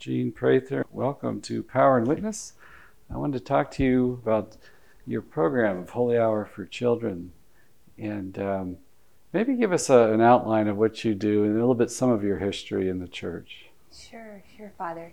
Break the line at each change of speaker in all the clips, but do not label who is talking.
Gene Prather. Welcome to Power and Witness. I wanted to talk to you about your program of Holy Hour for Children, and maybe give us an outline of what you do and a little bit some of your history in the church.
Sure, Father.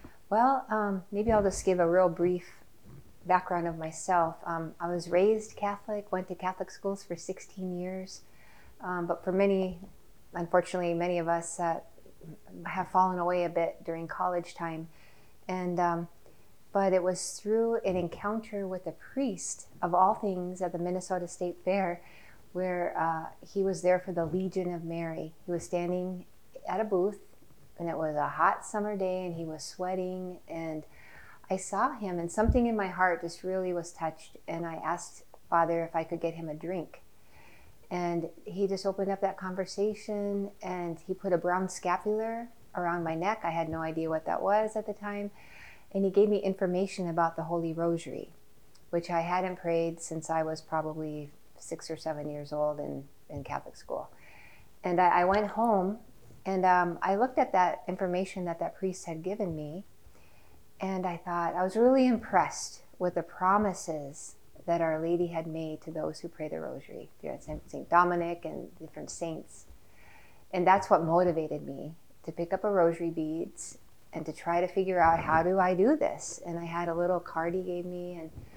Well, maybe I'll just give a real brief background of myself. I was raised Catholic, went to Catholic schools for 16 years, but for unfortunately, many of us have fallen away a bit during college time. And but it was through an encounter with a priest, of all things, at the Minnesota State Fair, where he was there for the Legion of Mary. He was standing at a booth, and it was a hot summer day, and he was sweating, and I saw him, and something in my heart just really was touched, and I asked Father if I could get him a drink. And he just opened up that conversation, and he put a brown scapular around my neck. I had no idea what that was at the time. And he gave me information about the Holy Rosary, which I hadn't prayed since I was probably 6 or 7 years old in Catholic school. And I went home, and I looked at that information that priest had given me, and I thought, I was really impressed with the promises that Our Lady had made to those who pray the Rosary, St. Dominic and different saints. And that's what motivated me to pick up a rosary beads and to try to figure out, how do I do this? And I had a little card he gave me,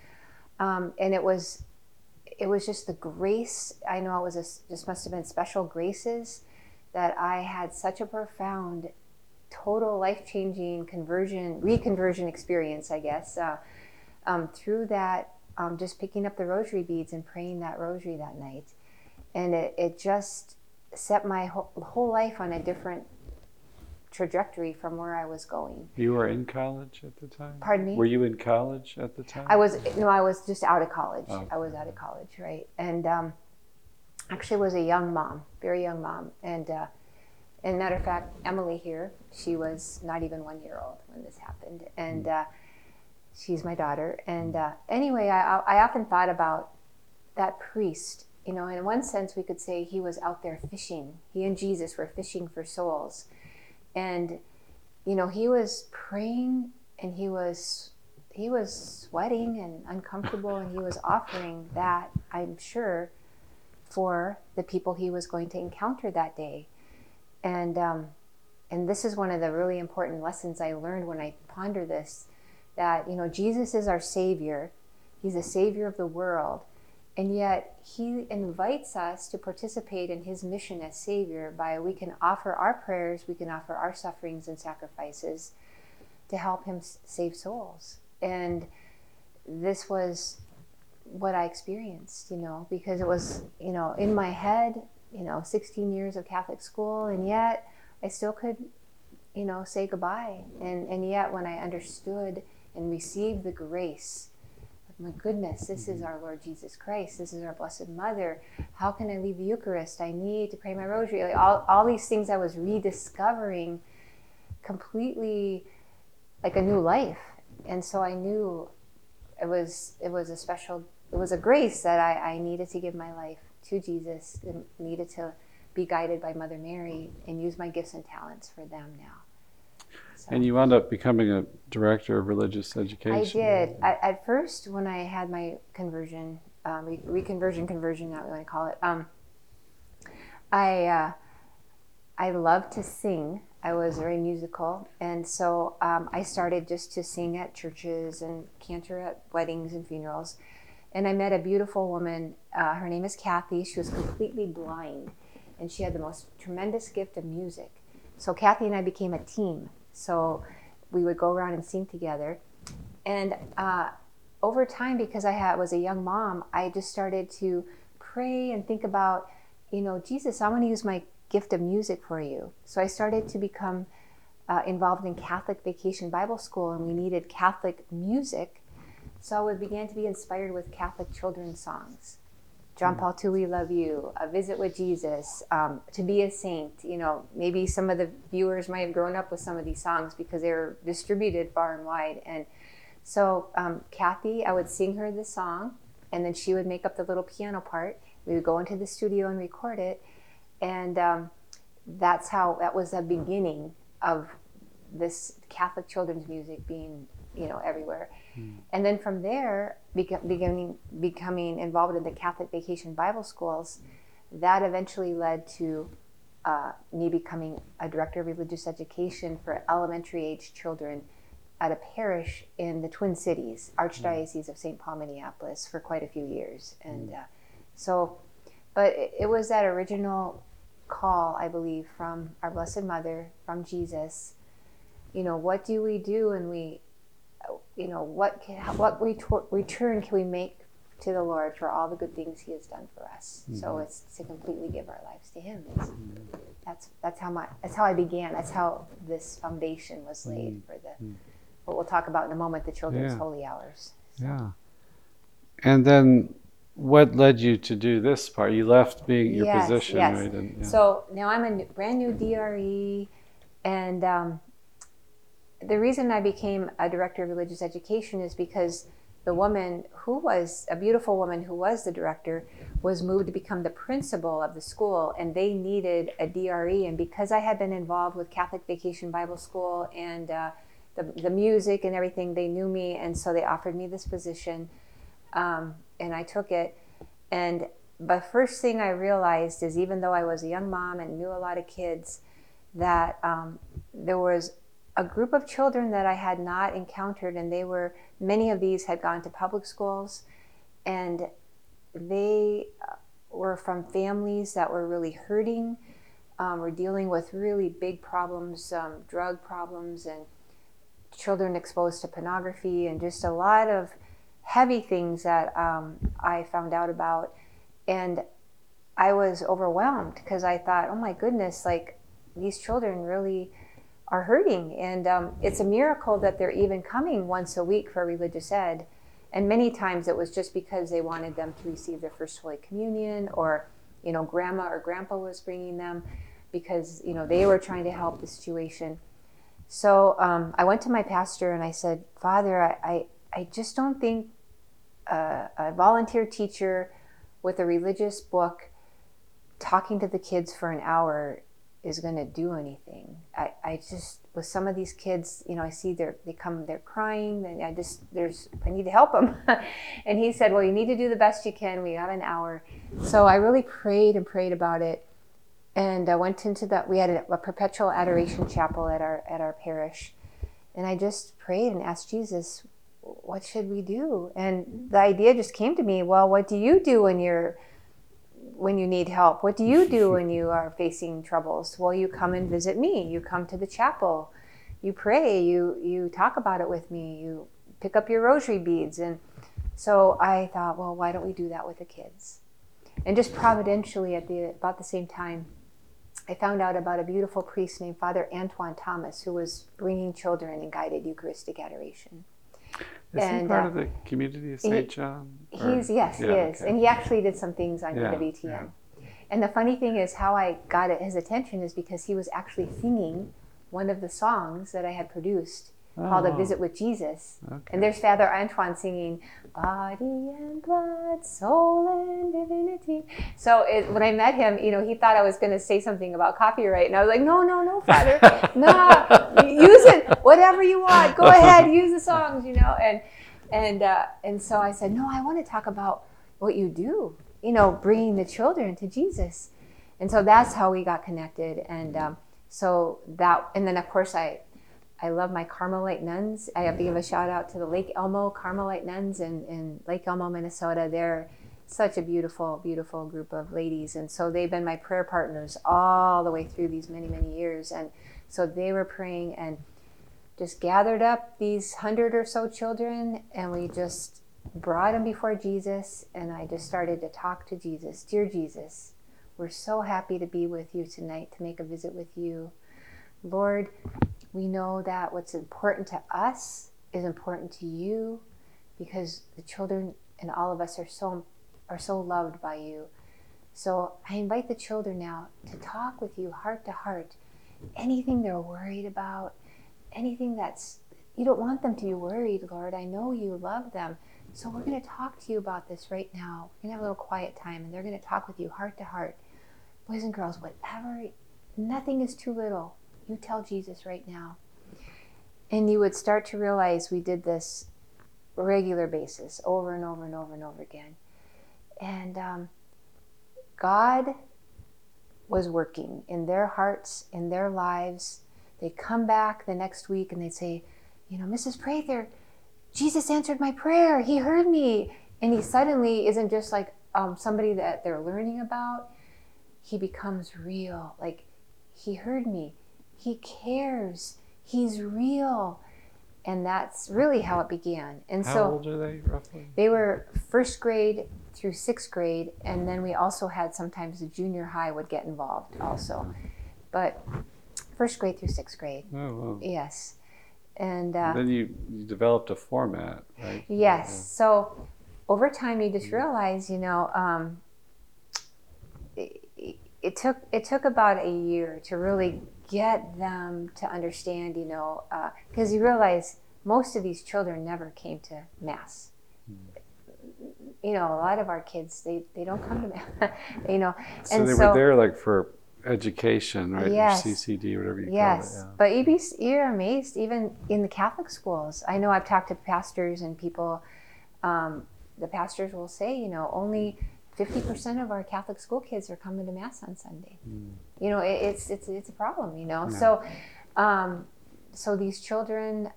and it was just the grace. I know it was just must have been special graces that I had such a profound, total life-changing reconversion experience, I guess, through that, just picking up the rosary beads and praying that rosary that night. And it just set my whole life on a different trajectory from where I was going.
You were in college at the time?
Pardon me?
Were you in college at the time?
I was just out of college.
Oh.
I was out of college, right? And actually was a young mom, very young mom. And matter of fact, Emily here, she was not even 1 year old when this happened. And she's my daughter. And anyway, I often thought about that priest. You know, in one sense, we could say he was out there fishing. He and Jesus were fishing for souls. And, you know, he was praying, and he was sweating and uncomfortable, and he was offering that, I'm sure, for the people he was going to encounter that day. And this is one of the really important lessons I learned when I ponder this, that, you know, Jesus is our Savior. He's the Savior of the world. And yet he invites us to participate in his mission as Savior by, we can offer our prayers, we can offer our sufferings and sacrifices to help him save souls. And this was what I experienced, you know, because it was, you know, in my head, you know, 16 years of Catholic school, and yet I still could, you know, say goodbye. And yet when I understood and received the grace, my goodness, this is our Lord Jesus Christ. This is our Blessed Mother. How can I leave the Eucharist? I need to pray my rosary. Like all these things I was rediscovering completely, like a new life. And so I knew it was a grace that I needed to give my life to Jesus, and needed to be guided by Mother Mary and use my gifts and talents for them now. So.
And you wound up becoming a director of religious education.
I did. At first, when I had my conversion, conversion, not what I call it, I loved to sing. I was very musical. And so I started just to sing at churches and cantor at weddings and funerals. And I met a beautiful woman. Her name is Kathy. She was completely blind, and she had the most tremendous gift of music. So Kathy and I became a team. So we would go around and sing together. And over time, because I was a young mom, I just started to pray and think about, you know, Jesus, I want to use my gift of music for you. So I started to become involved in Catholic Vacation Bible School, and we needed Catholic music. So I began to be inspired with Catholic children's songs. John Paul II, We Love You, A Visit with Jesus, To Be a Saint. You know, maybe some of the viewers might have grown up with some of these songs because they were distributed far and wide. And so Kathy, I would sing her the song, and then she would make up the little piano part. We would go into the studio and record it. And that was the beginning of this Catholic children's music being, everywhere. And then from there, becoming involved in the Catholic Vacation Bible Schools, that eventually led to me becoming a director of religious education for elementary age children at a parish in the Twin Cities, Archdiocese of St. Paul, Minneapolis, for quite a few years. And but it was that original call, I believe, from our Blessed Mother, from Jesus. What do we do, and what return can we make to the Lord for all the good things He has done for us? So it's to completely give our lives to Him. That's how I began. That's how this foundation was laid for what we'll talk about in a moment, the children's holy hours. So.
Yeah. And then what led you to do this part? You left being your position,
yes.
right? And,
So now I'm a brand new DRE, and the reason I became a director of religious education is because the woman who was a beautiful woman who was the director was moved to become the principal of the school, and they needed a DRE. And because I had been involved with Catholic Vacation Bible School and the music and everything, they knew me, and so they offered me this position, and I took it. And the first thing I realized is, even though I was a young mom and knew a lot of kids, that there was a group of children that I had not encountered, and many of these had gone to public schools, and they were from families that were really hurting, were dealing with really big problems, drug problems, and children exposed to pornography, and just a lot of heavy things that I found out about. And I was overwhelmed because I thought, oh my goodness, like, these children really are hurting. And it's a miracle that they're even coming once a week for religious ed. And many times it was just because they wanted them to receive their first Holy Communion, or, grandma or grandpa was bringing them because, they were trying to help the situation. So I went to my pastor and I said, Father, I just don't think a volunteer teacher with a religious book talking to the kids for an hour is going to do anything. I just, with some of these kids, I see they're crying, and I need to help them. And he said, well, you need to do the best you can. We got an hour. So I really prayed and prayed about it. And I went into we had a perpetual adoration chapel at our parish. And I just prayed and asked Jesus, what should we do? And the idea just came to me, well, what do you do when you need help? What do you do when you are facing troubles? Well, you come and visit me. You come to the chapel. You pray. You talk about it with me. You pick up your rosary beads. And so I thought, well, why don't we do that with the kids? And just providentially, about the same time, I found out about a beautiful priest named Father Antoine Thomas, who was bringing children in guided Eucharistic adoration.
Is he part of the community of St. John?
He is. Okay. And he actually did some things on EWTN. Yeah. And the funny thing is, how I got his attention is because he was actually singing one of the songs that I had produced called A Visit with Jesus. Okay. And there's Father Antoine singing, body and blood, soul and divinity. So when I met him, he thought I was going to say something about copyright. And I was like, no, Father. No, use it, whatever you want. Go ahead, use the songs, And so I said, no, I want to talk about what you do, bringing the children to Jesus. And so that's how we got connected. And and then of course I love my Carmelite nuns. I have to give a shout out to the Lake Elmo Carmelite nuns in Lake Elmo, Minnesota. They're such a beautiful, beautiful group of ladies. And so they've been my prayer partners all the way through these many, many years. And so they were praying and just gathered up these 100 or so children, and we just brought them before Jesus. And I just started to talk to Jesus. Dear Jesus, we're so happy to be with you tonight, to make a visit with you. Lord, we know that what's important to us is important to you, because the children and all of us are so loved by you. So I invite the children now to talk with you heart to heart. Anything they're worried about, anything you don't want them to be worried, Lord. I know you love them. So we're going to talk to you about this right now. We're going to have a little quiet time, and they're going to talk with you heart to heart. Boys and girls, nothing is too little. You tell Jesus right now. And you would start to realize we did this regular basis over and over and over and over again. And God was working in their hearts, in their lives. They'd come back the next week and they'd say, Mrs. Prather, Jesus answered my prayer. He heard me. And he suddenly isn't just like somebody that they're learning about. He becomes real. Like, he heard me. He cares. He's real. And that's really how it began. And
How old are they, roughly?
They were first grade through sixth grade. And then we also had sometimes the junior high would get involved also. But first grade through sixth grade.
Oh, wow.
Yes. And
then you developed a format, right?
Yes.
Yeah.
So over time, you just realize, it took about a year to really get them to understand, because you realize most of these children never came to Mass. A lot of our kids, they don't come to Mass,
So
and
they were there like for education, right?
Yes.
CCD, whatever you
Yes,
call it. Yeah.
but you're amazed, even in the Catholic schools. I know I've talked to pastors and people, the pastors will say, only 50% of our Catholic school kids are coming to Mass on Sunday. It's a problem,
Yeah.
So these children,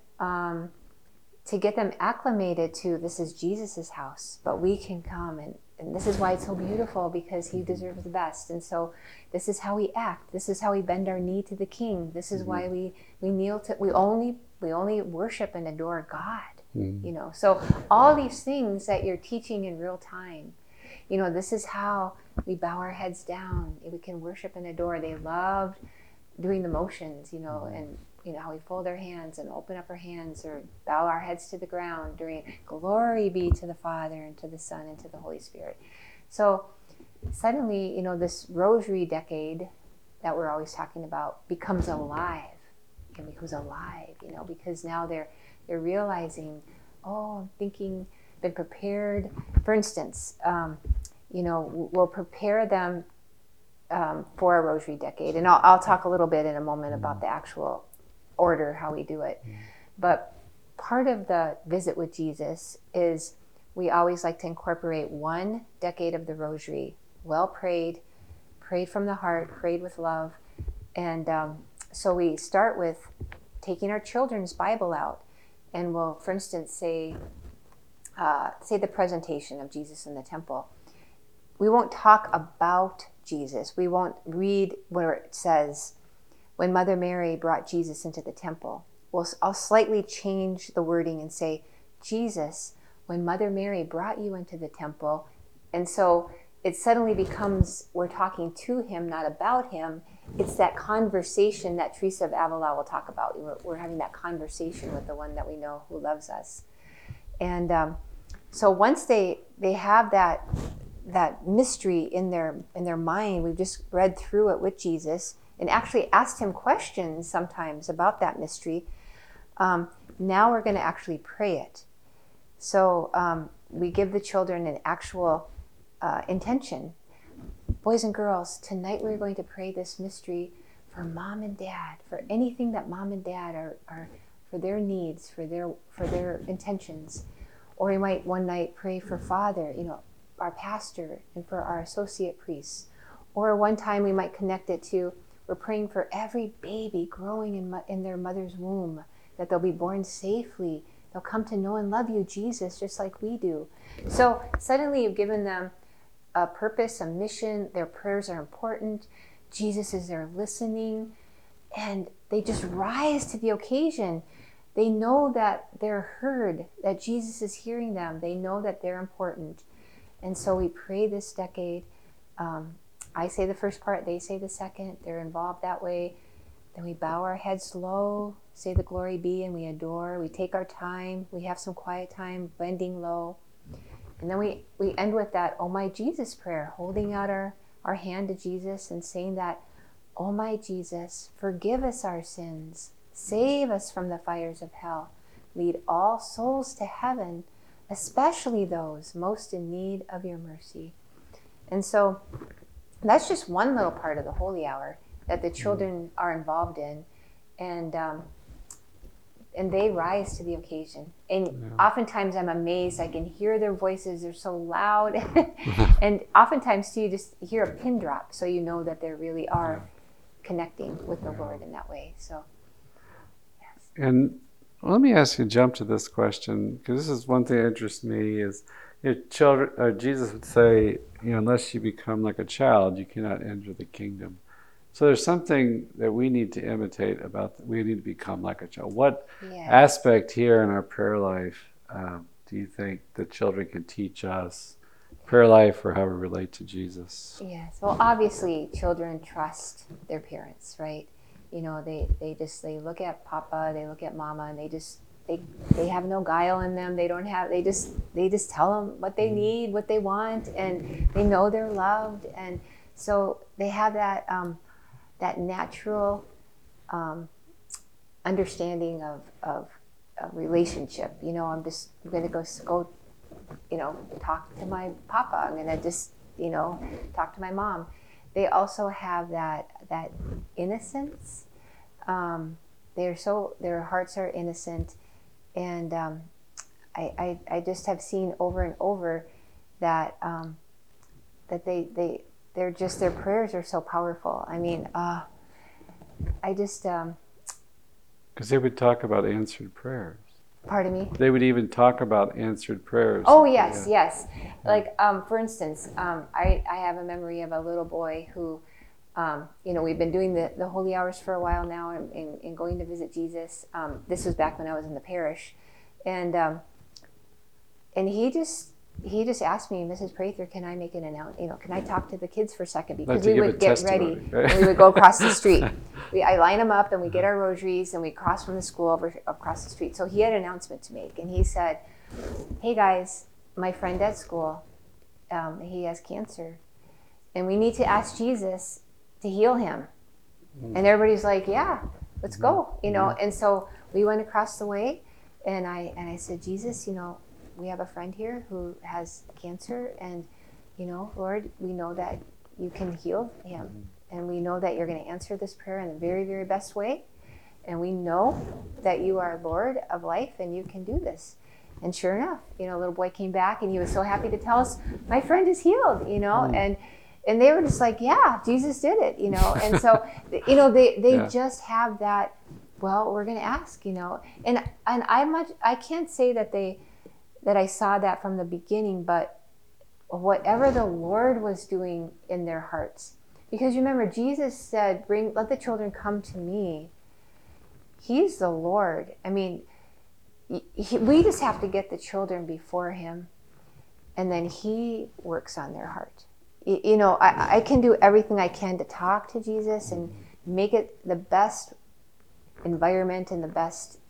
to get them acclimated to this is Jesus's house, but we can come and this is why it's so beautiful, because he deserves the best. And so this is how we act. This is how we bend our knee to the King. This is why we kneel to, we only worship and adore God. So all these things that you're teaching in real time, this is how we bow our heads down. We can worship and adore. They loved doing the motions, and how we fold our hands and open up our hands or bow our heads to the ground during glory be to the Father and to the Son and to the Holy Spirit. So suddenly, this rosary decade that we're always talking about becomes alive. It becomes alive, because now they're realizing, I'm thinking, been prepared. For instance, we'll prepare them for a rosary decade. And I'll talk a little bit in a moment about the actual order, how we do it. But part of the visit with Jesus is we always like to incorporate one decade of the rosary, well prayed from the heart, prayed with love. And so we start with taking our children's Bible out, and we'll, for instance, say the presentation of Jesus in the temple. We won't talk about Jesus. We won't read where it says, when Mother Mary brought Jesus into the temple. I'll slightly change the wording and say, Jesus, when Mother Mary brought you into the temple. And so it suddenly becomes, we're talking to him, not about him. It's that conversation that Teresa of Avila will talk about. We're having that conversation with the one that we know who loves us. And so once they have that mystery in their mind, we've just read through it with Jesus and actually asked him questions sometimes about that mystery. Now we're going to actually pray it. So we give the children an actual intention. Boys and girls, tonight we're going to pray this mystery for Mom and Dad, for anything that Mom and Dad are for their needs, for their intentions. Or we might one night pray for Father, our pastor, and for our associate priests. Or one time we might connect it to, we're praying for every baby growing in their mother's womb, that they'll be born safely. They'll come to know and love you, Jesus, just like we do. So suddenly you've given them a purpose, a mission. Their prayers are important. Jesus is there listening. And they just rise to the occasion. They know that they're heard, that Jesus is hearing them. They know that they're important. And so we pray this decade. I say the first part, they say the second. They're involved that way. Then we bow our heads low, say the glory be, and we adore. We take our time. We have some quiet time, bending low. And then we end with that, oh my Jesus prayer, holding out our hand to Jesus and saying that, oh my Jesus, forgive us our sins. Save us from the fires of hell. Lead all souls to heaven, especially those most in need of your mercy. And so that's just one little part of the Holy Hour that the children are involved in. And and they rise to the occasion. And oftentimes I'm amazed. I can hear their voices. They're so loud. And oftentimes too, you just hear a pin drop. So you know that they really are connecting with the Lord in that way. So, yes.
And let me ask you, jump to this question, because this is one thing that interests me is, children, Jesus would say, unless you become like a child, you cannot enter the kingdom. So there's something that we need to imitate we need to become like a child. What aspect here in our prayer life do you think the children can teach us, prayer life or how we relate to Jesus?
Yes. Well, obviously children trust their parents, right? They look at Papa, they look at Mama, and they have no guile in them. They just tell them what they need, what they want, and they know they're loved. And so they have that natural understanding of relationship. I'm going to go, talk to my Papa. I'm going to just, talk to my mom. They also have that innocence. Their hearts are innocent. And I just have seen over and over that their prayers are so powerful. I mean, I just
because they would talk about answered prayers.
Pardon me?
They would even talk about answered prayers.
Oh yes, yes. Like for instance, I have a memory of a little boy who, we've been doing the holy hours for a while now, and going to visit Jesus. This was back when I was in the parish, and he just asked me, Mrs. Prather, can I make an announcement? Can I talk to the kids for a second? Because we would get ready, right? And we would go across the street. I line them up, and we get our rosaries, and we cross from the school across the street. So he had an announcement to make, and he said, "Hey guys, my friend at school, he has cancer, and we need to ask Jesus to heal him." And everybody's like, "Yeah, let's go," And so we went across the way, and I said, "Jesus, we have a friend here who has cancer, and Lord, we know that you can heal him, and we know that you're going to answer this prayer in the very, very best way, and we know that you are Lord of life, and you can do this." And sure enough, little boy came back, and he was so happy to tell us, "My friend is healed," and they were just like, "Yeah, Jesus did it," And so, they just have that. Well, we're going to ask, and I can't say that I saw that from the beginning, but whatever the Lord was doing in their hearts, because remember, Jesus said, let the children come to me. He's the Lord. I mean, we just have to get the children before him, and then he works on their heart. I can do everything I can to talk to Jesus and make it the best environment and the best,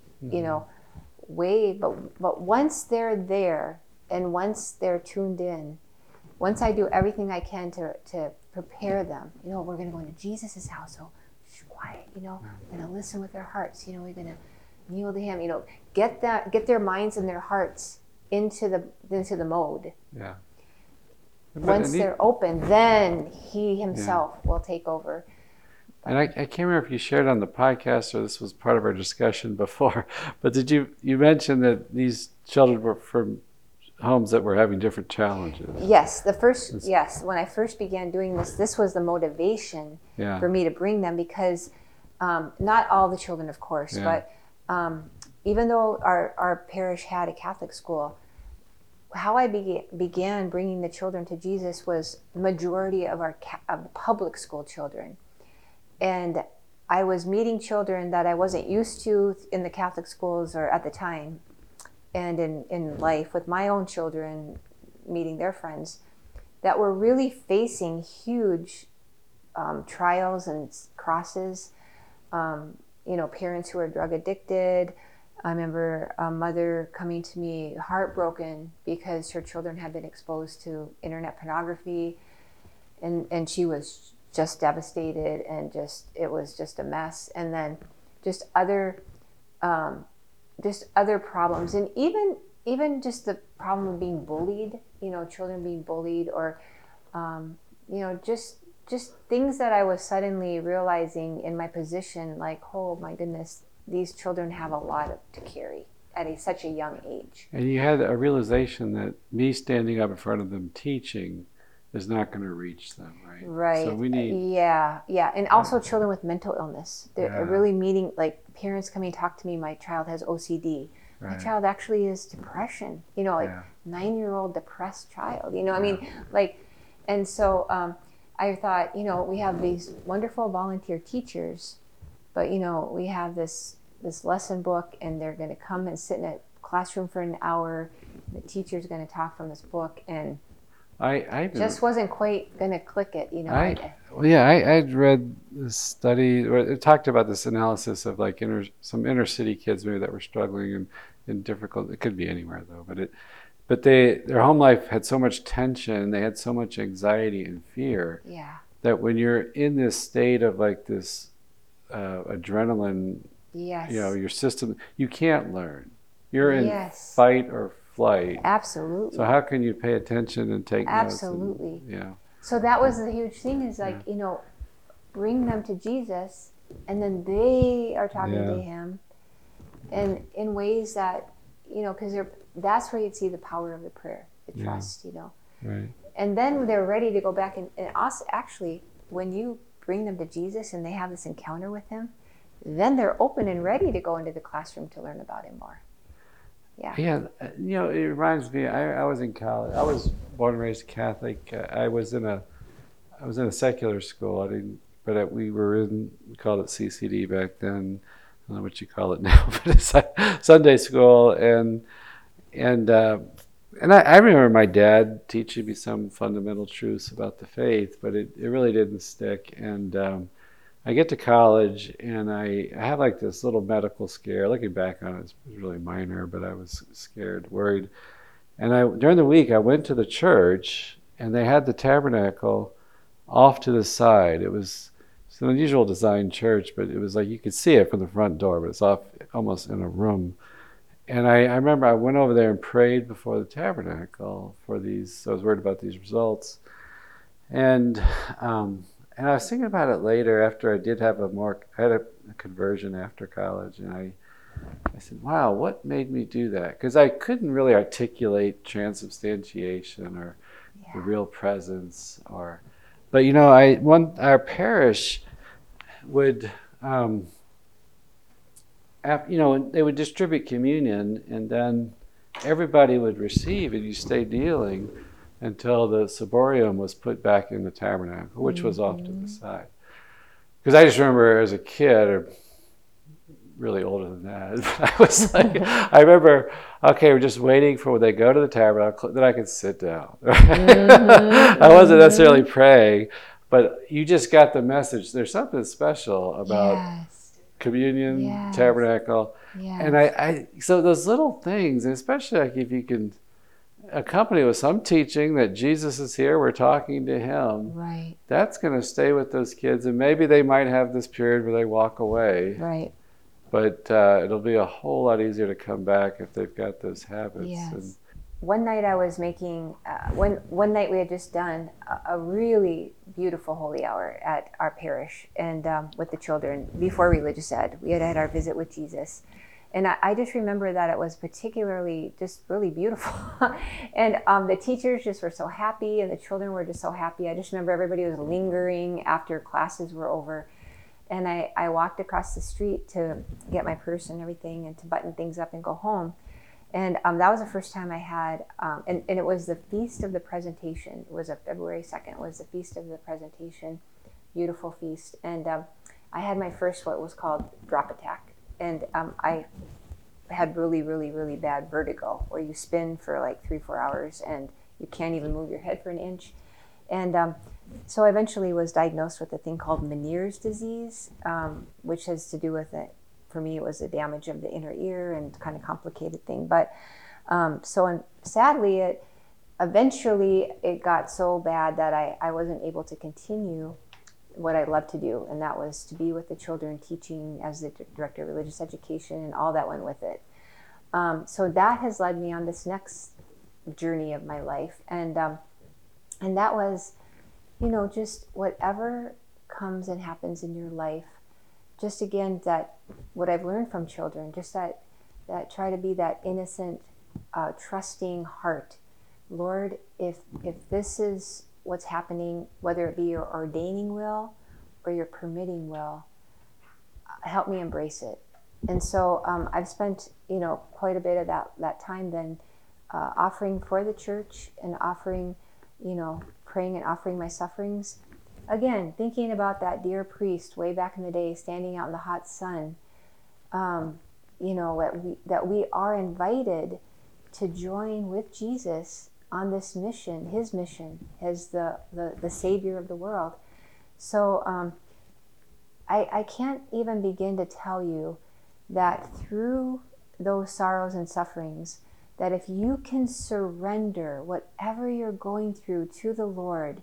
way. But once they're there, and once they're tuned in, once I do everything I can to prepare them, we're going to go into Jesus' house, so quiet, we're going to listen with their hearts, we're going to kneel to him, get their minds and their hearts into the mode.
Yeah.
Once they're open, then he himself will take over.
And I can't remember if you shared on the podcast or this was part of our discussion before, but you mentioned that these children were from homes that were having different challenges.
Yes, when I first began doing this was the motivation for me to bring them, because not all the children, of course, but even though our parish had a Catholic school, how I began bringing the children to Jesus was majority of of public school children. And I was meeting children that I wasn't used to in the Catholic schools or at the time, and in life with my own children, meeting their friends, that were really facing huge trials and crosses. Parents who are drug addicted. I remember a mother coming to me heartbroken because her children had been exposed to internet pornography, and she was just devastated, and it was just a mess. And then just other problems, and even just the problem of being bullied, children being bullied, or just things that I was suddenly realizing in my position, like, oh my goodness, these children have a lot to carry at such a young age.
And you had a realization that me standing up in front of them teaching is not going to reach them, right?
Right.
So we need...
Yeah. And also children with mental illness. They're
Yeah.
really meeting, like parents coming to talk to me, my child has OCD. My
Right.
child actually is depression, like
Yeah.
9-year-old depressed child, I mean, like, and so I thought, we have these wonderful volunteer teachers, but, we have this lesson book, and they're going to come and sit in a classroom for an hour. The teacher's going to talk from this book, and
I
just wasn't quite going to click it,
I'd read this study where it talked about this analysis of like some inner city kids maybe that were struggling in difficult. It could be anywhere though, but their home life had so much tension, they had so much anxiety and fear.
Yeah.
That when you're in this state of like this adrenaline,
Yes.
Your system, you can't learn. You're in
Yes.
fight or flight.
Absolutely.
So how can you pay attention and take
Absolutely.
notes? And,
So that was the huge thing, is like, bring them to Jesus, and then they are talking to him, and in ways that, because that's where you'd see the power of the prayer, the trust,
Right.
And then they're ready to go back, and us, actually, when you bring them to Jesus and they have this encounter with him, then they're open and ready to go into the classroom to learn about him more. Yeah.
Yeah, it reminds me. I was in college. I was born and raised Catholic. I was in a secular school. We called it CCD back then. I don't know what you call it now, but it's like Sunday school. And I remember my dad teaching me some fundamental truths about the faith, but it really didn't stick. And I get to college, and I have like this little medical scare. Looking back on it, it was really minor, but I was scared, worried. And during the week, I went to the church, and they had the tabernacle off to the side. It's an unusual design church, but it was like you could see it from the front door, but it's off almost in a room. And I remember I went over there and prayed before the tabernacle for these. So I was worried about these results. And I was thinking about it later after I had a conversion after college, and I said, wow, what made me do that? Because I couldn't really articulate transubstantiation or the real presence, but our parish would, they would distribute communion, and then everybody would receive, and you stay kneeling until the ciborium was put back in the tabernacle, which was off to the side. Because I just remember as a kid, or really older than that, but I was like, I remember, okay, we're just waiting for when they go to the tabernacle, then I could sit down. I wasn't necessarily praying, but you just got the message. There's something special about communion, tabernacle. And so those little things, and especially like if you can accompany with some teaching that Jesus is here, we're talking to him,
right,
that's going to stay with those kids, and maybe they might have this period where they walk away,
right,
but it'll be a whole lot easier to come back if they've got those habits.
Yes. One night I was making, one night we had just done a really beautiful holy hour at our parish, and with the children before religious ed. We had had our visit with Jesus. And I just remember that it was particularly just really beautiful. And the teachers just were so happy, and the children were just so happy. I just remember everybody was lingering after classes were over. And I walked across the street to get my purse and everything and to button things up and go home. And that was the first time I had, and it was the Feast of the Presentation. It was February 2nd, it was the Feast of the Presentation, beautiful feast. And I had my first, what was called drop attack. And I had really, really, really bad vertigo, where you spin for like 3-4 hours and you can't even move your head for an inch. And so I eventually was diagnosed with a thing called Meniere's disease, which has to do with it. For me, it was the damage of the inner ear and kind of complicated thing. But sadly, eventually it got so bad that I wasn't able to continue what I love to do, and that was to be with the children, teaching as the director of religious education and all that went with it. So that has led me on this next journey of my life, and that was, just whatever comes and happens in your life, just again, that what I've learned from children, just that try to be that innocent, trusting heart. Lord, if this is what's happening, whether it be your ordaining will or your permitting will, help me embrace it. And so I've spent, quite a bit of that time then offering for the church and offering, praying and offering my sufferings. Again, thinking about that dear priest way back in the day, standing out in the hot sun, that we are invited to join with Jesus on this mission, his mission as the Savior of the world. So I can't even begin to tell you that through those sorrows and sufferings, that if you can surrender whatever you're going through to the Lord,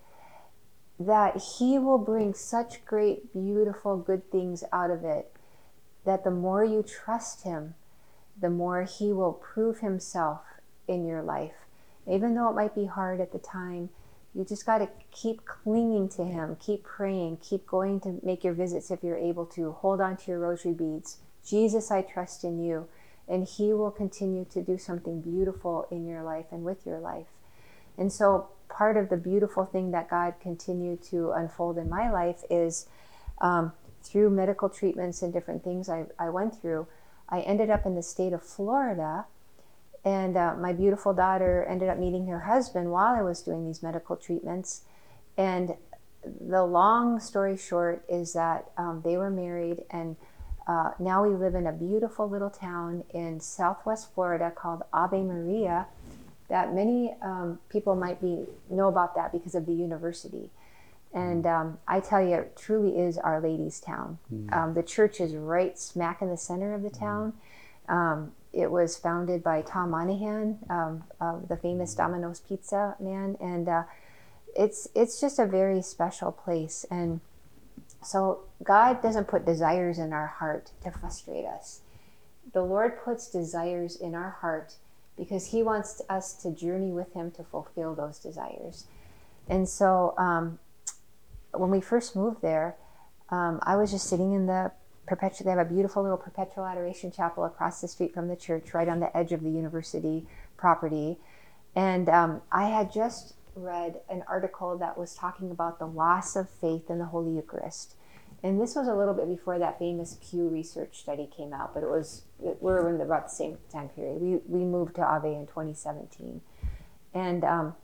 that he will bring such great, beautiful, good things out of it, that the more you trust him, the more he will prove himself in your life. Even though it might be hard at the time, you just got to keep clinging to him, keep praying, keep going to make your visits if you're able to. Hold on to your rosary beads. Jesus, I trust in you. And he will continue to do something beautiful in your life and with your life. And so part of the beautiful thing that God continued to unfold in my life is through medical treatments and different things I went through, I ended up in the state of Florida, and my beautiful daughter ended up meeting her husband while I was doing these medical treatments. And the long story short is that they were married, and now we live in a beautiful little town in Southwest Florida called Ave Maria, that many people might know about that because of the university. And I tell you, it truly is Our Lady's town. The church is right smack in the center of the town. It was founded by Tom Monahan, the famous Domino's Pizza man. And it's just a very special place. And so God doesn't put desires in our heart to frustrate us. The Lord puts desires in our heart because he wants us to journey with him to fulfill those desires. And so when we first moved there, I was just sitting in the perpetual, they have a beautiful little perpetual adoration chapel across the street from the church, right on the edge of the university property. And I had just read an article that was talking about the loss of faith in the Holy Eucharist. And this was a little bit before that famous Pew Research study came out, but we're in about the same time period. We moved to Ave in 2017. And,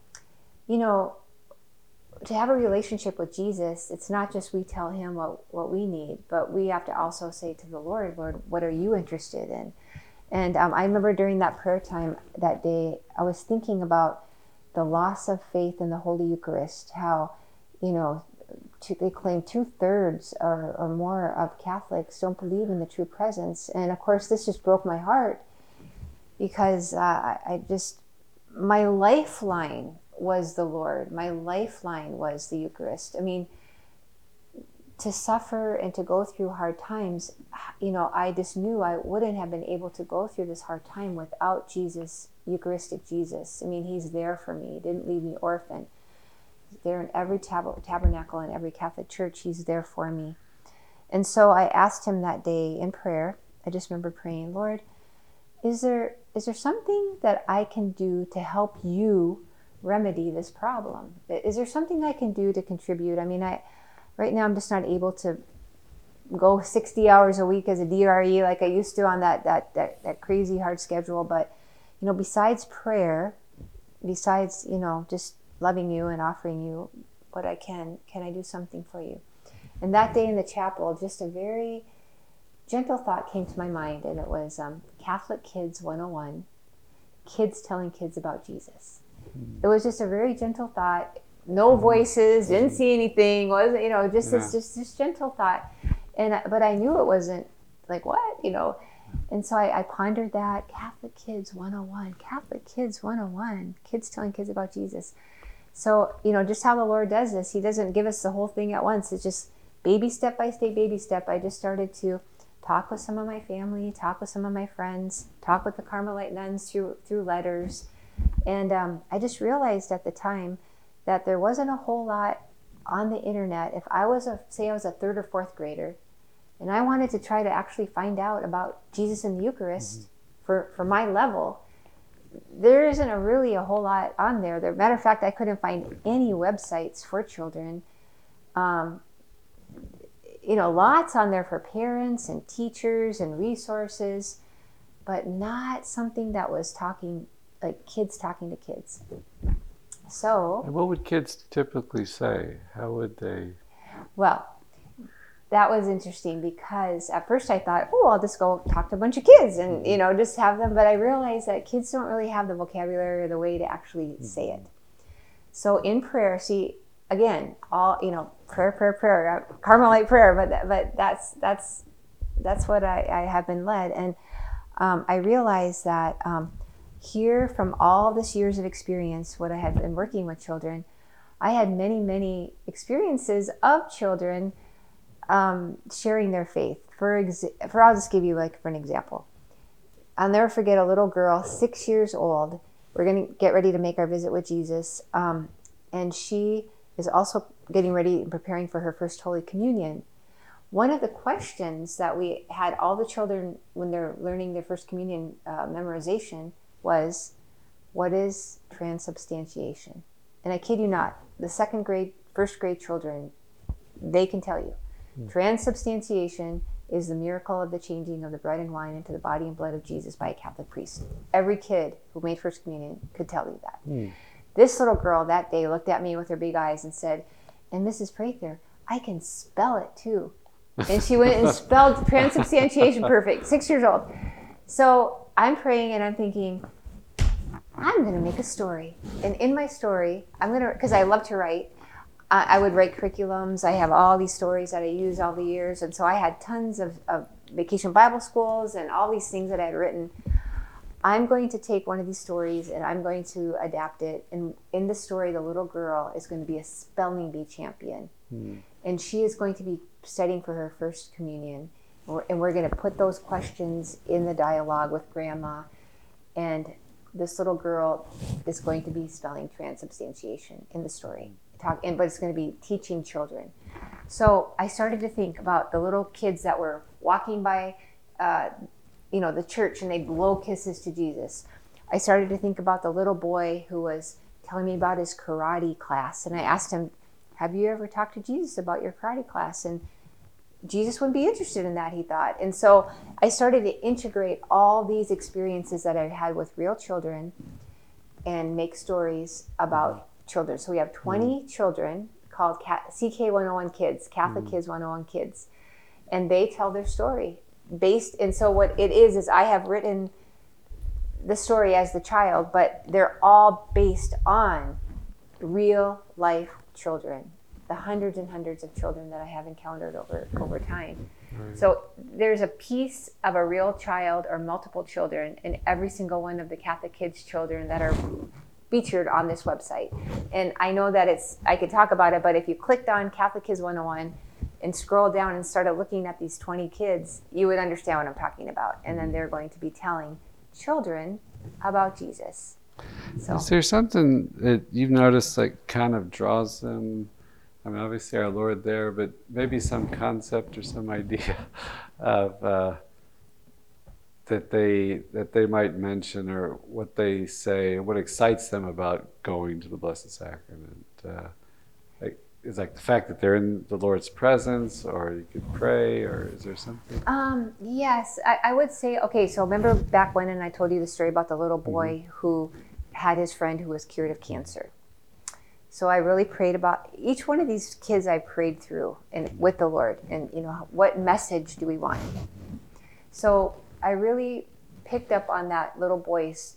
to have a relationship with Jesus, it's not just we tell him what we need, but we have to also say to the Lord, what are you interested in? And I remember during that prayer time that day, I was thinking about the loss of faith in the Holy Eucharist, how, they claim 2/3 or more of Catholics don't believe in the true presence. And of course, this just broke my heart because my lifeline was the Lord. My lifeline was the Eucharist. I mean, to suffer and to go through hard times, I just knew I wouldn't have been able to go through this hard time without Jesus, Eucharistic Jesus. I mean, he's there for me. He didn't leave me orphan. He's there in every tabernacle and every Catholic church. He's there for me. And so I asked him that day in prayer. I just remember praying, Lord, is there something that I can do to help you remedy this problem? Is there something I can do to contribute? I mean, right now I'm just not able to go 60 hours a week as a DRE like I used to on that crazy hard schedule. But, besides prayer, besides, just loving you and offering you what I can I do something for you? And that day in the chapel, just a very gentle thought came to my mind, and it was Catholic Kids 101, kids telling kids about Jesus. It was just a very gentle thought, no voices, didn't see anything, wasn't, just this gentle thought. But I knew it wasn't like, what, And so I pondered that, Catholic Kids 101, Catholic Kids 101, kids telling kids about Jesus. So, just how the Lord does this, he doesn't give us the whole thing at once. It's just baby step by step. I just started to talk with some of my family, talk with some of my friends, talk with the Carmelite nuns through letters. And I just realized at the time that there wasn't a whole lot on the internet. If I was a third or fourth grader, And I wanted to try to actually find out about Jesus in the Eucharist for my level. There isn't really a whole lot on there. Matter of fact, I couldn't find any websites for children. Lots on there for parents and teachers and resources, but not something that was talking, like kids talking to kids. So,
And what would kids typically say? How would they?
well, that was interesting because at first I thought, oh, I'll just go talk to a bunch of kids and, just have them. But I realized that kids don't really have the vocabulary or the way to actually say it. So in prayer, see, again, all, prayer, Carmelite prayer, but that's what I have been led. And I realized that here, from all this years of experience, what I had been working with children, I had many, many experiences of children sharing their faith. I'll just give you for an example. I'll never forget a little girl, 6 years old. We're going to get ready to make our visit with Jesus. And she is also getting ready and preparing for her first Holy Communion. One of the questions that we had all the children when they're learning their first communion memorization was, what is transubstantiation? And I kid you not, the second grade, first grade children, they can tell you. Transubstantiation is the miracle of the changing of the bread and wine into the body and blood of Jesus by a Catholic priest. Every kid who made first communion could tell you that. This little girl that day looked at me with her big eyes and said, and Mrs. Prather, I can spell it too. And she went and spelled transubstantiation perfect, 6 years old. So I'm praying and I'm thinking, I'm going to make a story. And in my story, because I love to write, I would write curriculums. I have all these stories that I use all the years. And so I had tons of vacation Bible schools and all these things that I had written. I'm going to take one of these stories and I'm going to adapt it. And in the story, the little girl is going to be a spelling bee champion. And she is going to be studying for her first communion. And we're going to put those questions in the dialogue with Grandma. And this little girl is going to be spelling transubstantiation in the story. But it's going to be teaching children. So I started to think about the little kids that were walking by the church and they'd blow kisses to Jesus. I started to think about the little boy who was telling me about his karate class. And I asked him, have you ever talked to Jesus about your karate class? And Jesus wouldn't be interested in that, he thought. And so I started to integrate all these experiences that I had with real children and make stories about children. So we have 20 children called CK 101 Kids, Catholic Kids 101 Kids. And they tell their story and so what it is I have written the story as the child, but they're all based on real life children, the hundreds and hundreds of children that I have encountered over time. Right. So there's a piece of a real child or multiple children in every single one of the Catholic Kids children that are featured on this website. And I know that I could talk about it, but if you clicked on Catholic Kids 101 and scroll down and started looking at these 20 kids, you would understand what I'm talking about. And then they're going to be telling children about Jesus. So
is there something that you've noticed kind of draws them? I mean, obviously our Lord there, but maybe some concept or some idea of that they might mention, or what they say, what excites them about going to the Blessed Sacrament. Is the fact that they're in the Lord's presence, or you could pray, or is there something?
Yes, I would say, okay, so remember back when, and I told you the story about the little boy who had his friend who was cured of cancer. So I really prayed about each one of these kids. I prayed through and with the Lord, and what message do we want? So I really picked up on that little boy's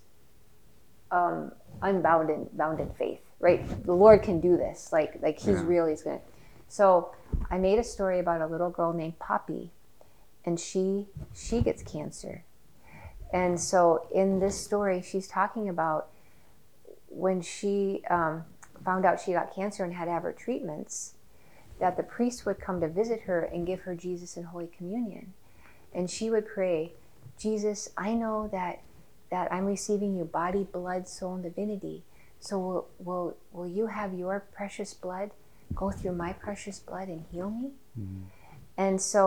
unbounded faith. Right, the Lord can do this. Like He's real. He's gonna. So I made a story about a little girl named Poppy, and she gets cancer. And so in this story, she's talking about when she found out she got cancer and had to have her treatments, that the priest would come to visit her and give her Jesus in Holy Communion, and she would pray, Jesus, I know that I'm receiving you body, blood, soul, and divinity. So will you have your precious blood go through my precious blood and heal me? And so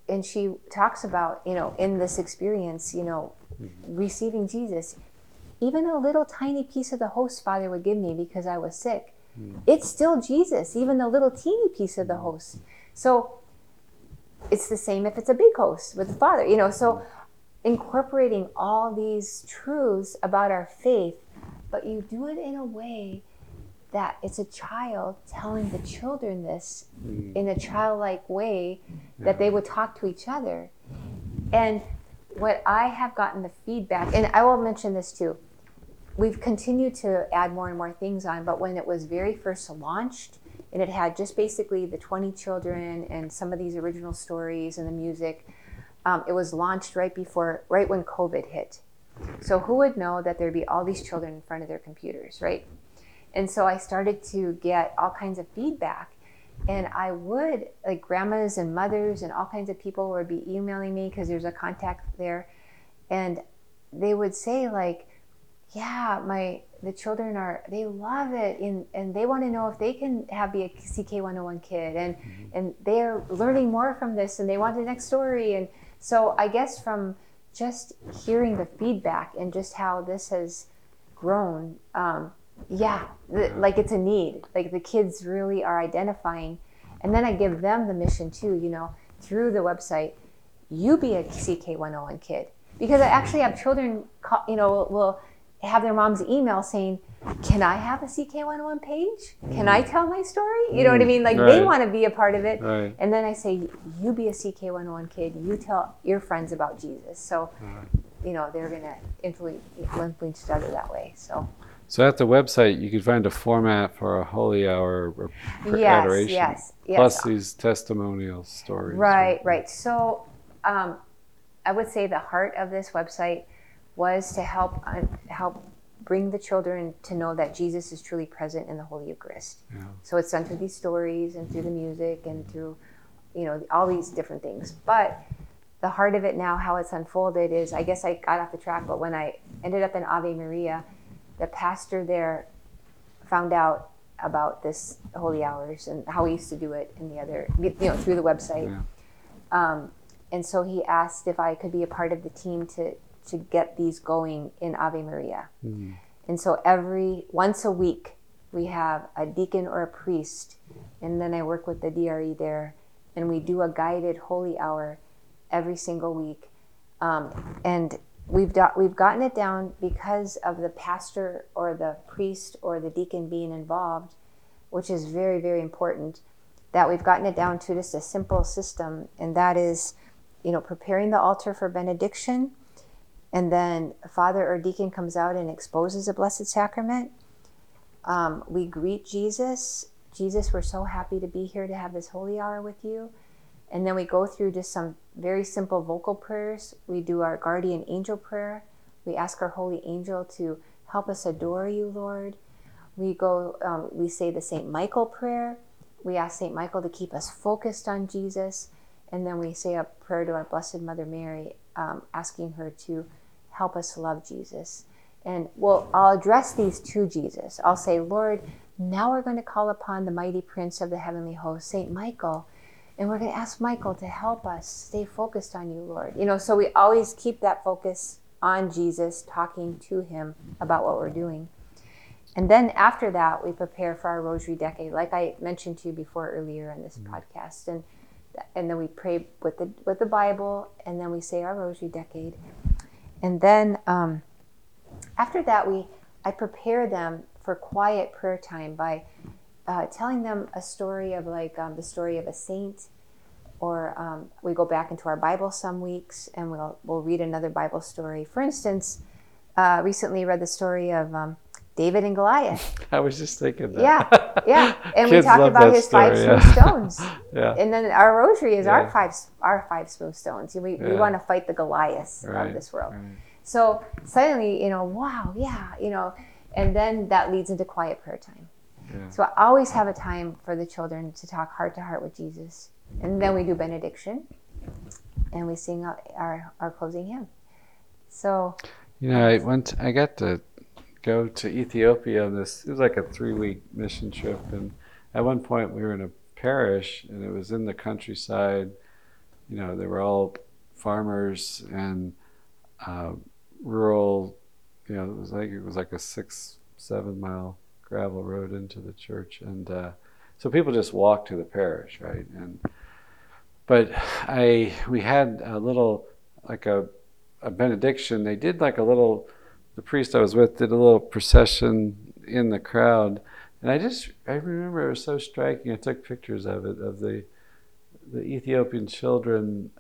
and she talks about, in this experience, receiving Jesus, even a little tiny piece of the host Father would give me because I was sick. It's still Jesus, even the little teeny piece of the host. So it's the same if it's a big host with the Father, so incorporating all these truths about our faith, but you do it in a way that it's a child telling the children this in a childlike way that they would talk to each other. And what I have gotten the feedback, and I will mention this too, we've continued to add more and more things on, but when it was very first launched, and it had just basically the 20 children and some of these original stories and the music, it was launched right when COVID hit. So who would know that there'd be all these children in front of their computers, right? And so I started to get all kinds of feedback. And I would, like grandmas and mothers and all kinds of people would be emailing me because there's a contact there. And they would say like, yeah, the children they love it. And they want to know if they can be a CK101 kid. And they're learning more from this and they want the next story. And so I guess from just hearing the feedback and just how this has grown, like it's a need. Like the kids really are identifying. And then I give them the mission too, through the website, you be a CK101 kid. Because I actually have children, will have their mom's email saying, can I have a CK101 page? Can I tell my story? You know what I mean? Like they want to be a part of it.
Right.
And then I say, you be a CK101 kid. You tell your friends about Jesus. So, they're going to influence each other that way.
So at the website, you can find a format for a holy hour or adoration.
Yes.
Plus these testimonial stories.
Right. So I would say the heart of this website was to help bring the children to know that Jesus is truly present in the Holy Eucharist.
Yeah.
So it's done through these stories and through the music and through, all these different things. But the heart of it now, how it's unfolded is, I guess I got off the track, but when I ended up in Ave Maria, the pastor there found out about this holy hours and how we used to do it in the other, through the website. Yeah. And so he asked if I could be a part of the team to get these going in Ave Maria. Mm-hmm. And so once a week, we have a deacon or a priest, and then I work with the DRE there, and we do a guided holy hour every single week. And we've gotten it down because of the pastor or the priest or the deacon being involved, which is very, very important, that we've gotten it down to just a simple system, and that is, preparing the altar for benediction, and then a father or deacon comes out and exposes the Blessed Sacrament. We greet Jesus. Jesus, we're so happy to be here to have this holy hour with you. And then we go through just some very simple vocal prayers. We do our guardian angel prayer. We ask our holy angel to help us adore you, Lord. We say the St. Michael prayer. We ask St. Michael to keep us focused on Jesus. And then we say a prayer to our Blessed Mother Mary, asking her to help us love Jesus. And I'll address these to Jesus. I'll say, Lord, now we're going to call upon the mighty Prince of the heavenly host, St. Michael. And we're going to ask Michael to help us stay focused on you, Lord. So we always keep that focus on Jesus, talking to him about what we're doing. And then after that, we prepare for our Rosary Decade, like I mentioned to you before earlier in this podcast. And then we pray with the Bible, and then we say our Rosary Decade. And then after that, I prepare them for quiet prayer time by telling them a story of the story of a saint, or we go back into our Bible some weeks and we'll read another Bible story. For instance, recently read the story of David and Goliath.
I was just thinking that.
Yeah. And
Kids
we talked about his
story,
5 smooth stones.
Yeah.
And then our rosary is our five smooth stones. We want to fight the Goliaths of this world. Right. So suddenly, wow, yeah, and then that leads into quiet prayer time. Yeah. So I always have a time for the children to talk heart to heart with Jesus. And then we do benediction, and we sing our closing hymn. So,
I got to go to Ethiopia on this. It was like a 3-week mission trip, and at one point we were in a parish, and it was in the countryside, they were all farmers and rural. It was like a 6-7 mile gravel road into the church, and so people just walked to the parish, right? But we had a little, like a benediction. They did like a little. The priest I was with did a little procession in the crowd, and I remember it was so striking. I took pictures of it, of the Ethiopian children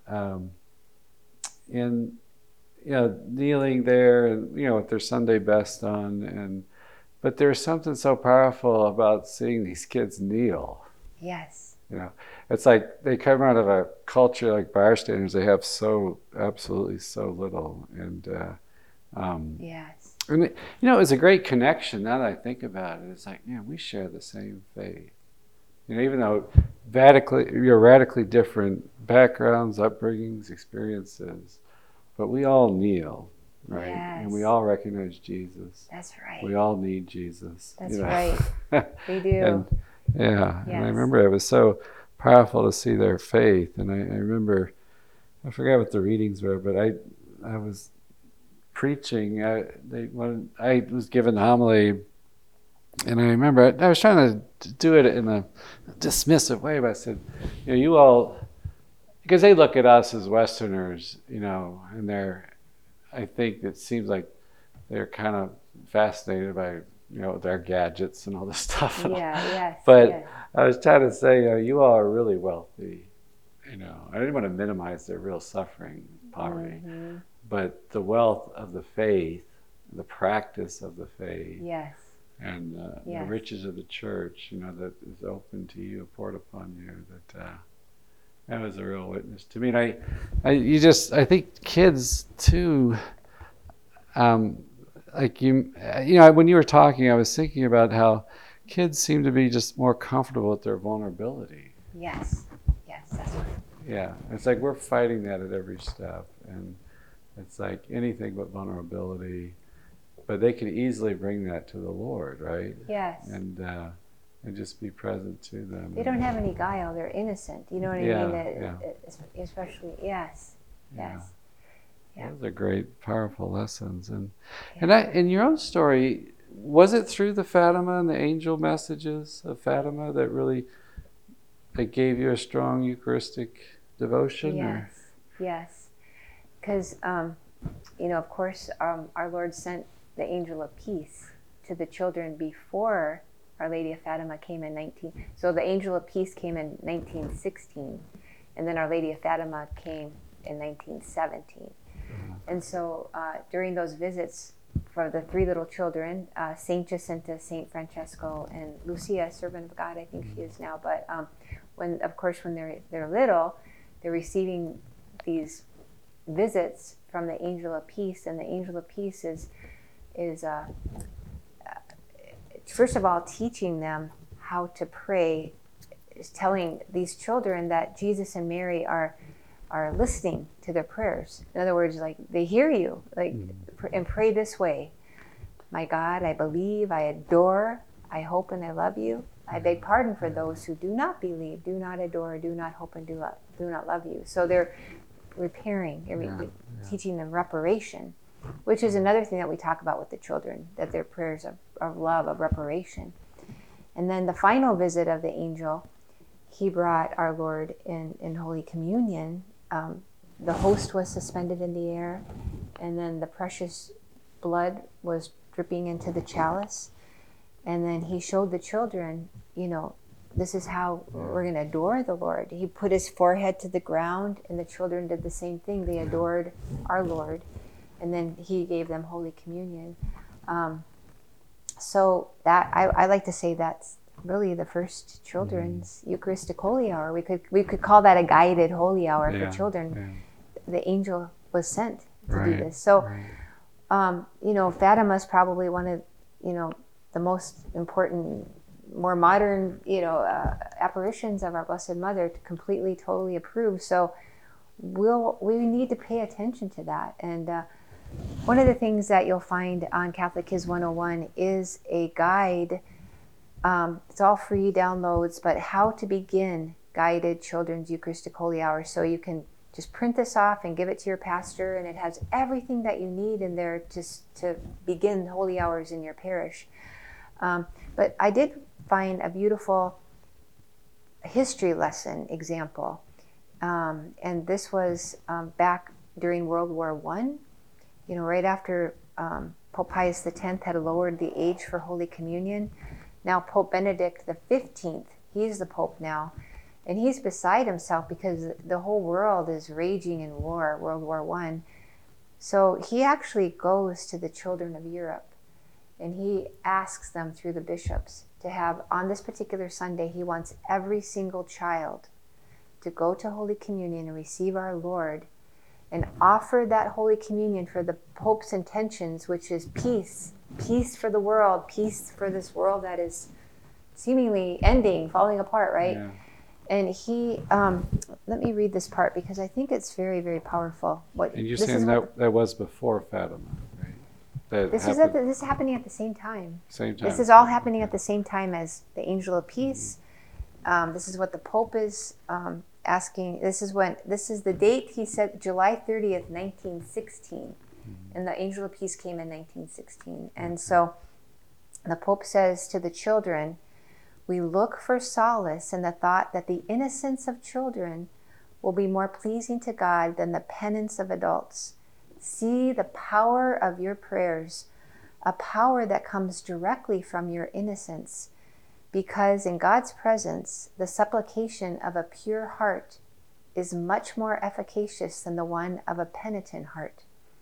in kneeling there, and with their Sunday best on, but there's something so powerful about seeing these kids kneel.
Yes.
It's like they come out of a culture like by our standards, they have so absolutely so little, and
Yes.
and it was a great connection. Now that I think about it, it's like, we share the same faith. Even though radically different backgrounds, upbringings, experiences, but we all kneel, right?
Yes.
And we all recognize Jesus.
That's right.
We all need Jesus.
That's right. We do.
And,
Yes.
and I remember it was so powerful to see their faith. And I remember, I forgot what the readings were, but I was preaching. I was given a homily, and I remember I was trying to do it in a dismissive way, but I said, you all, because they look at us as Westerners, and I think it seems like they're kind of fascinated by, their gadgets and all this stuff.
Yeah, yes.
But
yes.
I was trying to say, you all are really wealthy. I didn't want to minimize their real suffering, poverty, but the wealth of the faith, the practice of the faith,
Yes.
and the riches of the church, that is open to you, poured upon you. That was a real witness to me. And I think kids too. Like when you were talking, I was thinking about how kids seem to be just more comfortable with their vulnerability.
Yes. Yes. That's right.
Yeah, it's like we're fighting that at every step, and it's like anything but vulnerability. But they can easily bring that to the Lord, right?
Yes.
And just be present to them.
They don't have any guile. They're innocent. You know what I mean? Especially, yes. Yes. Yeah.
Those are great, powerful lessons. And in your own story, was it through the Fatima and the angel messages of Fatima that gave you a strong Eucharistic devotion?
Yes. Yes. Because, of course, our Lord sent the angel of peace to the children before Our Lady of Fatima came in So the angel of peace came in 1916, and then Our Lady of Fatima came in 1917. And so during those visits for the three little children, Saint Jacinta, Saint Francesco, and Lucia, servant of God, I think she is now. But when they're little, they're receiving these visits from the angel of peace, and the angel of peace is first of all teaching them how to pray, is telling these children that Jesus and Mary are listening to their prayers. In other words, like they hear you, and pray this way: My God, I believe, I adore, I hope, and I love you. I beg pardon for those who do not believe, do not adore, do not hope, and do not love you. So they're repairing, teaching them reparation, which is another thing that we talk about with the children, that their prayers of love, of reparation. And then the final visit of the angel, he brought our Lord in Holy Communion. The host was suspended in the air, and then the precious blood was dripping into the chalice. And then he showed the children, this is how we're going to adore the Lord. He put his forehead to the ground, and the children did the same thing. They adored our Lord. And then he gave them Holy Communion. So that I like to say that's really the first children's Eucharistic Holy Hour. We could call that a guided Holy Hour for children. Yeah. The angel was sent to do this. So, Fatima is probably one of the most important, more modern apparitions of our Blessed Mother, completely, totally approved. So we need to pay attention to that. And one of the things that you'll find on Catholic Kids 101 is a guide. It's all free downloads, but how to begin guided children's Eucharistic Holy Hour. So you can just print this off and give it to your pastor, and it has everything that you need in there to begin holy hours in your parish. But I did find a beautiful history lesson example. And this was back during World War I, right after Pope Pius X had lowered the age for Holy Communion. Now Pope Benedict XV, he's the Pope now, and he's beside himself because the whole world is raging in war, World War I. So he actually goes to the children of Europe, and he asks them through the bishops to have, on this particular Sunday, he wants every single child to go to Holy Communion and receive our Lord and offer that Holy Communion for the Pope's intentions, which is peace. Peace for the world, peace for this world that is seemingly ending, falling apart, right?
Yeah.
And he, let me read this part because I think it's very, very powerful.
And you're saying that was before Fatima, right?
This is happening at the same time.
Same time.
This is all happening at the same time as the Angel of Peace. This is what the Pope is asking. This is the date he said, July 30th, 1916. And the Angel of Peace came in 1916. And so the Pope says to the children, we look for solace in the thought that the innocence of children will be more pleasing to God than the penance of adults. See the power of your prayers, a power that comes directly from your innocence, because in God's presence, the supplication of a pure heart is much more efficacious than the one of a penitent heart.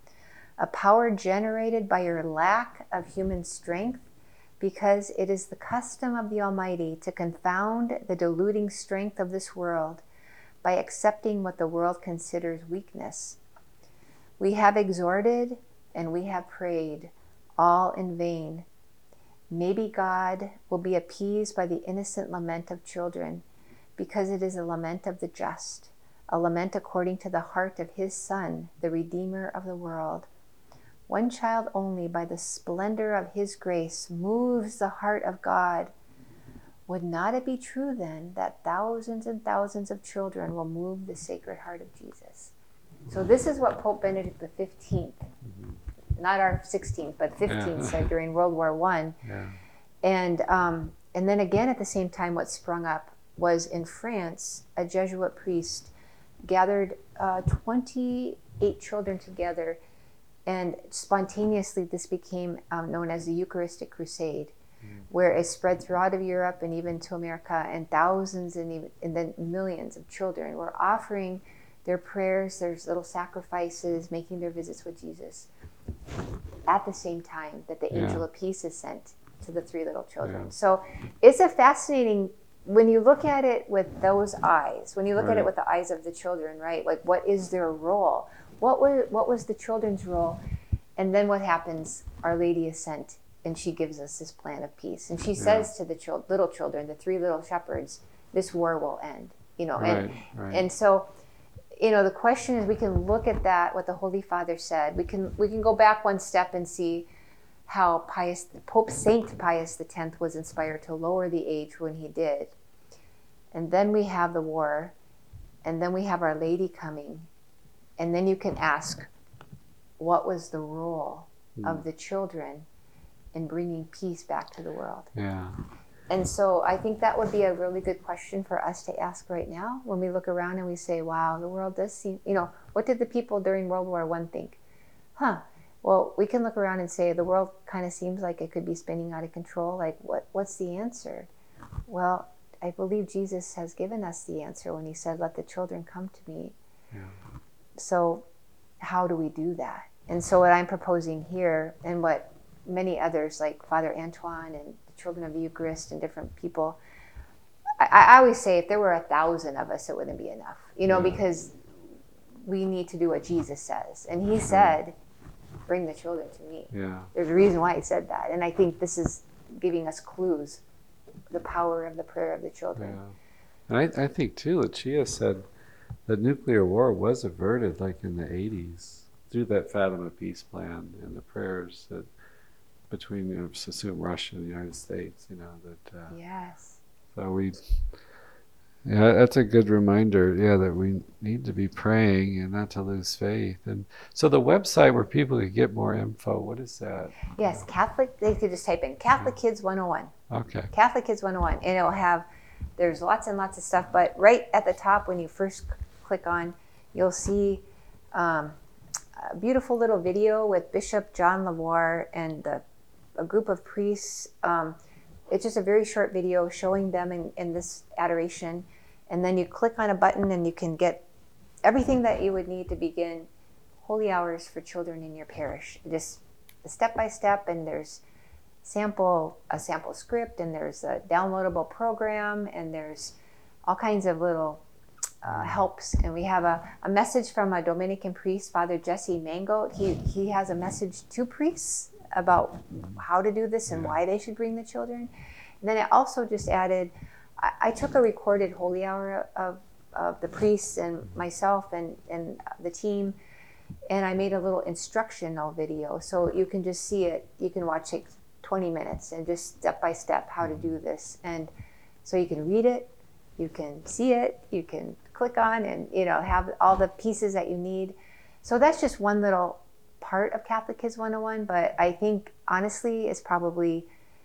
A power generated by your lack of human strength, because it is the custom of the Almighty to confound the deluding strength of this world by accepting what the world considers weakness. We have exhorted and we have prayed, all in vain. Maybe God will be appeased by the innocent lament of children, because it is a lament of the just, a lament according to the heart of his Son, the Redeemer of the world. One child only, by the splendor of his grace, moves the heart of God. Would not it be true then that thousands and thousands of children will move the Sacred Heart of Jesus? So this is what Pope Benedict XV, not our 16th, but 15th said during World War I.
Yeah.
And then again at the same time, what sprung up was in France, a Jesuit priest gathered 28 children together, and spontaneously this became known as the Eucharistic Crusade, where it spread throughout of Europe and even to America, and thousands and then millions of children were offering their prayers, their little sacrifices, making their visits with Jesus at the same time that the Angel of Peace is sent to the three little children.
Yeah.
So it's a fascinating, when you look at it with those eyes, when you look at it with the eyes of the children, right? Like, what is their role? What was the children's role? And then what happens? Our Lady is sent, and she gives us this plan of peace. And she says to the little children, the three little shepherds, this war will end. And so, the question is, we can look at that, what the Holy Father said. We can go back one step and see how Pope Saint Pius X was inspired to lower the age when he did. And then we have the war, and then we have Our Lady coming. And then you can ask, what was the role of the children in bringing peace back to the world?
Yeah.
And so I think that would be a really good question for us to ask right now when we look around and we say, wow, the world does seem, what did the people during World War I think? Well, we can look around and say the world kind of seems like it could be spinning out of control. Like, what's the answer? Well, I believe Jesus has given us the answer when he said, let the children come to me.
Yeah.
So how do we do that? And so what I'm proposing here, and what many others like Father Antoine and the Children of the Eucharist and different people, I always say if there were 1,000 of us, it wouldn't be enough, because we need to do what Jesus says. And he said, bring the children to me.
Yeah.
There's a reason why he said that. And I think this is giving us clues, the power of the prayer of the children.
Yeah. And I think too, Lucia said the nuclear war was averted like in the 80s through that Fatima peace plan and the prayers that between assume Russia and the United States, that
Yes.
so Yeah, that's a good reminder. Yeah, that we need to be praying and not to lose faith. And so the website where people can get more info, what is that?
Yes, Catholic, they could just type in Catholic Kids 101.
Okay.
Catholic Kids 101. And it'll have, there's lots and lots of stuff, but right at the top when you first click on, you'll see a beautiful little video with Bishop John Lavoie and a group of priests. It's just a very short video showing them in this adoration. And then you click on a button and you can get everything that you would need to begin holy hours for children in your parish. Just step-by-step, and there's a sample script, and there's a downloadable program, and there's all kinds of little helps. And we have a message from a Dominican priest, Father Jesse Mangoat. He has a message to priests about how to do this and why they should bring the children. And then I also just added, I took a recorded holy hour of the priests and myself and the team, and I made a little instructional video. So you can just see it. You can watch it 20 minutes and just step by step how to do this. And so you can read it, you can see it, you can click on and have all the pieces that you need. So that's just one little part of Catholic Kids 101, but I think honestly it's probably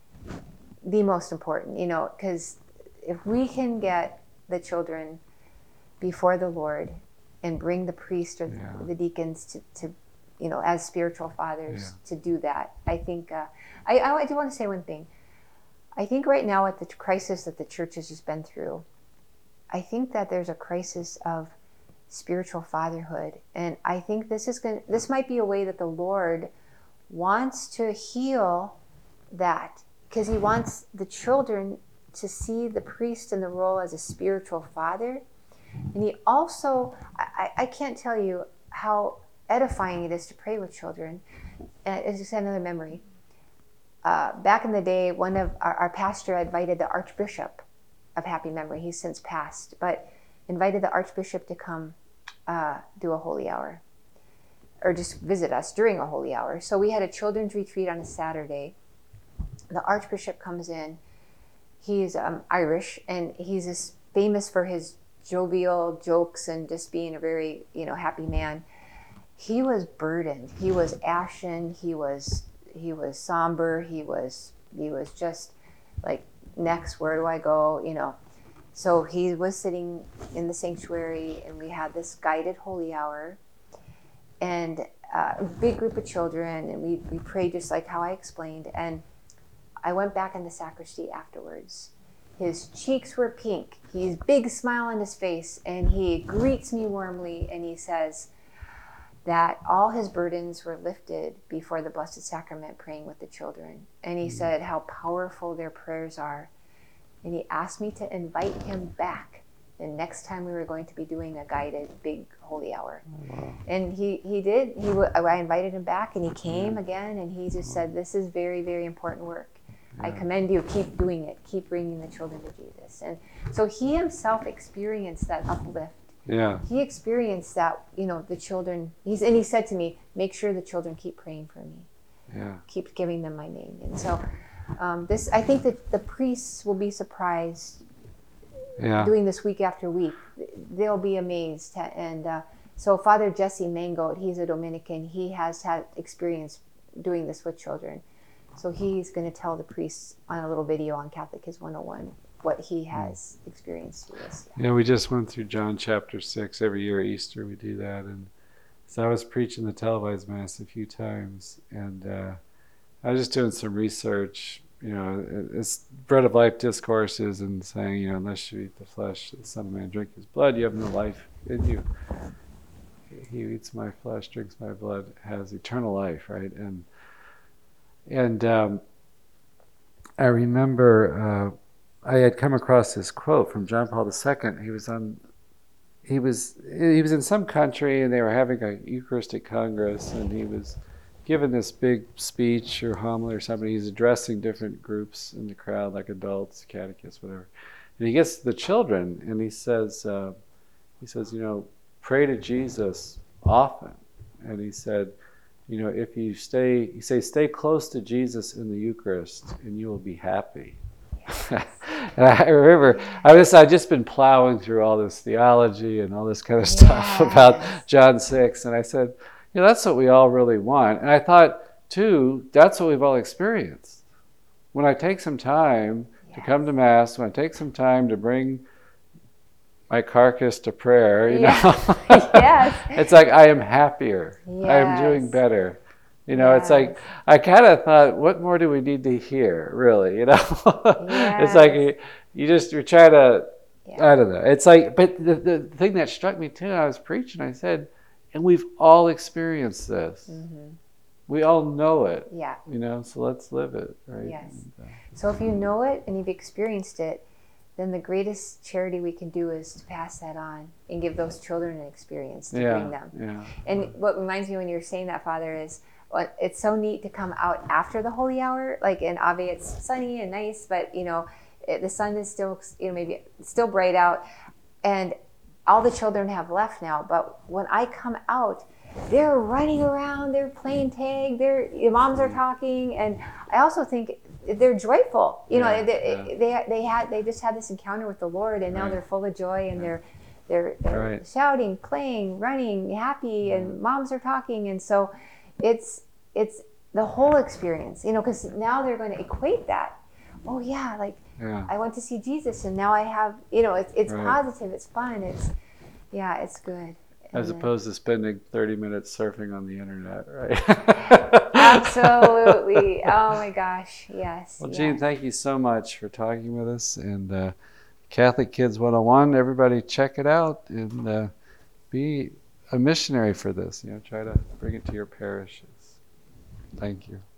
the most important, because if we can get the children before the Lord and bring the priest or the deacons to as spiritual fathers to do that, I think I do want to say one thing. I think right now at the crisis that the church has just been through, I think that there's a crisis of spiritual fatherhood, and I think this might be a way that the Lord wants to heal that, because he wants the children to see the priest in the role as a spiritual father. And he also, I can't tell you how edifying it is to pray with children. It's just another memory. Back in the day, one of our pastor invited the Archbishop of happy memory. He's since passed, but invited the Archbishop to come do a holy hour or just visit us during a holy hour. So we had a children's retreat on a Saturday. The Archbishop comes in. He's Irish, and he's just famous for his jovial jokes and just being a very happy man. He was burdened. He was ashen. He was somber. He was just like, next, where do I go? So he was sitting in the sanctuary, and we had this guided holy hour, and a big group of children, and we prayed just like how I explained. And I went back in the sacristy afterwards. His cheeks were pink. He's big smile on his face, and he greets me warmly, and he says that all his burdens were lifted before the Blessed Sacrament, praying with the children. And he said how powerful their prayers are. And he asked me to invite him back the next time we were going to be doing a guided big holy hour. Wow. And he did. I invited him back, and he came again, and he just said, this is very, very important work. I commend you. Keep doing it. Keep bringing the children to Jesus. And so he himself experienced that uplift. Yeah. He experienced that, the children, he said to me, make sure the children keep praying for me. Yeah. Keep giving them my name. And so I think that the priests will be surprised doing this week after week. They'll be amazed. And so Father Jesse Mangoat, he's a Dominican. He has had experience doing this with children. So he's going to tell the priests on a little video on Catholic Kids 101 what he has experienced through this. Yeah, we just went through John chapter 6. Every year at Easter we do that. And so I was preaching the televised Mass a few times, and I was just doing some research. It's Bread of Life discourses and saying, unless you eat the flesh of the Son of Man, drink his blood, you have no life in you. He who eats my flesh, drinks my blood, has eternal life, right? And I remember I had come across this quote from John Paul II. He was in some country, and they were having a Eucharistic Congress, and he was given this big speech or homily or something. He's addressing different groups in the crowd, like adults, catechists, whatever. And he gets to the children, and he says, pray to Jesus often. And he said, if you stay close to Jesus in the Eucharist, and you will be happy.
And I remember I'd just been plowing through all this theology and all this kind of stuff about John 6. And I said, that's what we all really want. And I thought, too, that's what we've all experienced. When I take some time to come to Mass, when I take some time to bring my carcass to prayer, it's like I am happier. I am doing better. It's like I kind of thought, what more do we need to hear, really? It's like you're trying to, I don't know. It's like, but the thing that struck me too, I was preaching, I said, and we've all experienced this. Mm-hmm. We all know it.
Yeah.
So let's live it, right?
Yes. So if you know it and you've experienced it, then the greatest charity we can do is to pass that on and give those children an experience to bring them. Yeah. And what reminds me when you're saying that, Father, is it's so neat to come out after the holy hour. Like in Ave, it's sunny and nice, but the sun is still maybe still bright out, and all the children have left now. But when I come out, they're running around, they're playing tag, their moms are talking, and I also think they're joyful. They just had this encounter with the Lord, and now they're full of joy, and they're shouting, playing, running, happy, and moms are talking, and so it's the whole experience, because now they're going to equate that. Oh yeah, I went to see Jesus, and now I have, it's positive, it's fun, it's good.
As opposed to spending 30 minutes surfing on the internet, right?
Absolutely. Oh my gosh, yes.
Well, Jean, thank you so much for talking with us. And Catholic Kids 101, everybody check it out and be a missionary for this. Try to bring it to your parishes. Thank you.